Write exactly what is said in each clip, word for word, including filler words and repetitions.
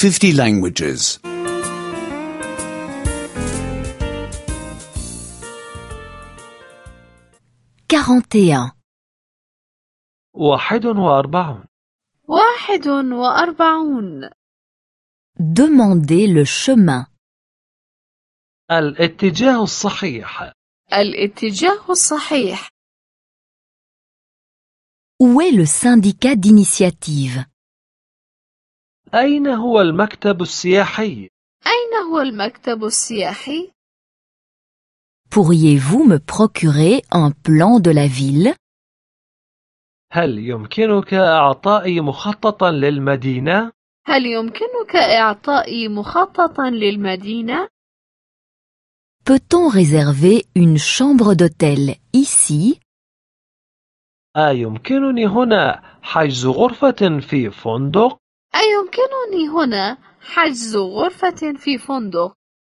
fifty languages. quarante et un. واحد وأربعون. واحد وأربعون. Demandez le chemin. الاتجاه الصحيح. الاتجاه الصحيح. Où est le syndicat d'initiative? أين هو المكتب السياحي؟ أين هو المكتب السياحي؟ Pourriez-vous me procurer un plan de la ville? هل يمكنك إعطائي مخططا للمدينة؟ هل يمكنك إعطائي مخططا للمدينة؟ Peut-on réserver une chambre d'hôtel ici? أيمكنني هنا حجز غرفة في فندق؟ أيمكنني هنا حجز غرفة في فندق؟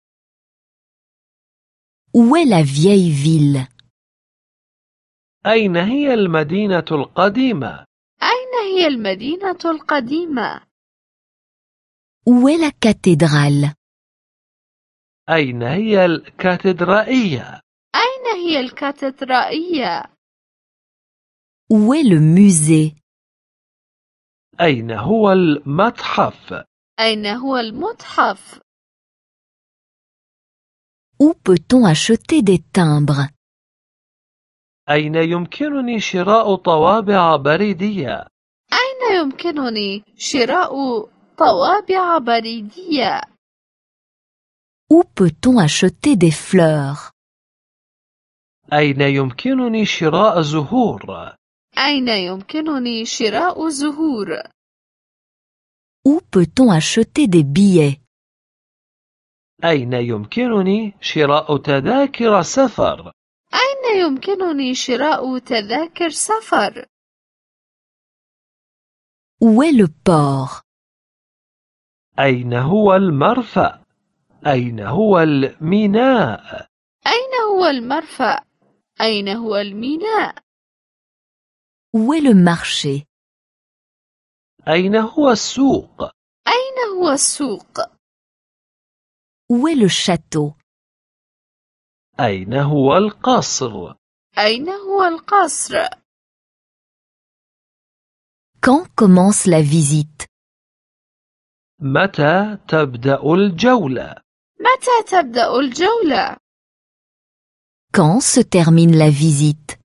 Où est la vieille ville? أين هي المدينة القديمة؟ أين هي المدينة القديمة؟ Où est la cathédrale? أين هي الكاتدرائية؟ أين هي الكاتدرائية؟ Où est le musée? أين هو المتحف؟ أين هو المتحف؟ Où peut-on acheter des timbres? أين يمكنني شراء طوابع بريدية؟ أين يمكنني شراء طوابع بريدية؟ Où peut-on acheter des fleurs? أين يمكنني شراء زهور؟ أين يمكنني شراء زهور؟ Où peut-on acheter des billets? أين يمكنني شراء تذاكر سفر؟ أين يمكنني شراء تذاكر سفر؟ Où est le port? أين هو المرفأ؟ أين هو الميناء؟ أين هو المرفأ؟ أين هو الميناء؟ Où est le marché? أين هو السوق؟ أين هو السوق؟ Où est le château? أين هو القصر؟ أين هو القصر؟ Quand commence la visite? متى تبدأ الجولة؟ متى تبدأ الجولة؟ Quand se termine la visite?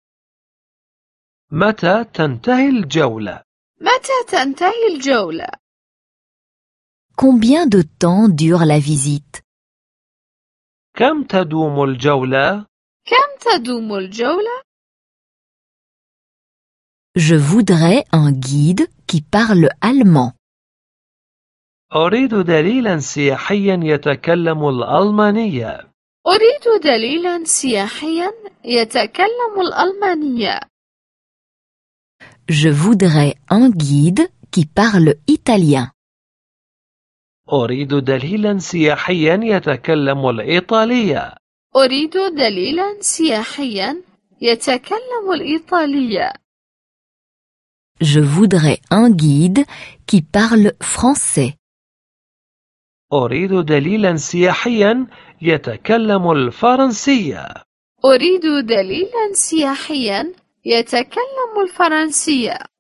متى تنتهي الجولة؟ متى تنتهي الجولة؟ Combien de temps dure la visite? كم تدوم الجولة؟ كم تدوم الجولة؟ Je voudrais un guide qui parle allemand. أريد دليلا سياحيا يتكلم الألمانية. أريد دليلا سياحيا يتكلم الألمانية. Je voudrais un guide qui parle italien. أريد دليلا سياحيا يتكلم الإيطالية. أريد دليلا سياحيا يتكلم الإيطالية. Je voudrais un guide qui parle français. أريد دليلا سياحيا يتكلم الفرنسية. أريد دليلا سياحيا يتكلم الفرنسية.